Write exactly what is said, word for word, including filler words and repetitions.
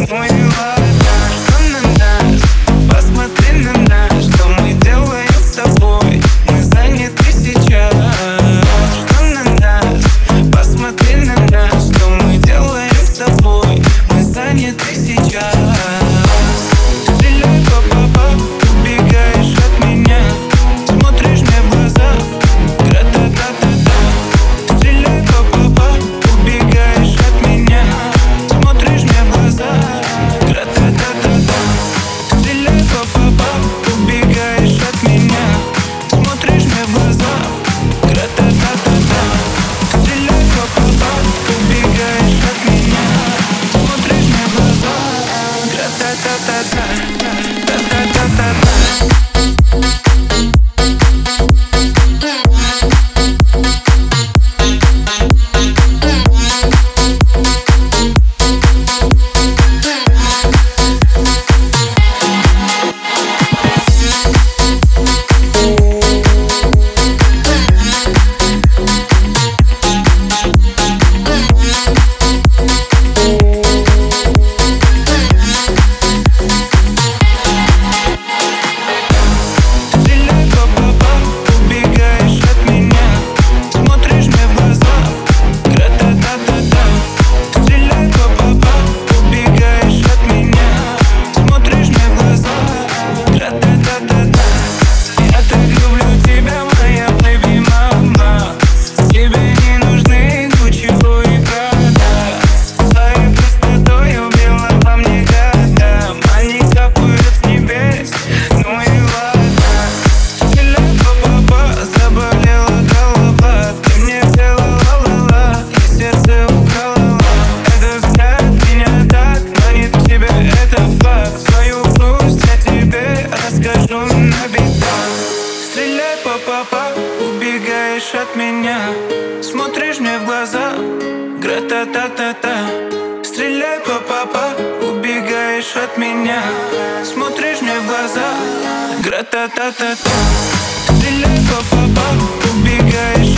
Ну и ладно, что на нас? Посмотри на нас, что мы делаем с тобой. Мы заняты сейчас. Что на нас? Посмотри на нас, что мы делаем с тобой. Мы заняты сейчас. Стреляй, па-па-па, убегаешь от меня. Смотришь мне в глаза, гра-та-та-та-та. Стреляй, па-па-па, убегаешь от меня. Смотришь мне в глаза, гра-та-та-та-та. Стреляй, па-па-па, убегаешь от меня. Смотришь мне в глаза, гра-та-та-та-та. Стреляй, па-па-па, убегаешь от меня. Смотришь мне в глаза, гра-та-та-та-та. Та-та-та-та-та. Стреляй, па-па-па, убегаешь от меня. Смотришь мне в глаза, гра-та-та-та-та. Стреляй, па-па-па, убегаешь от меня. Смотришь мне в глаза, гра-та-та-та-та. Стреляй, па-па-па, убегаешь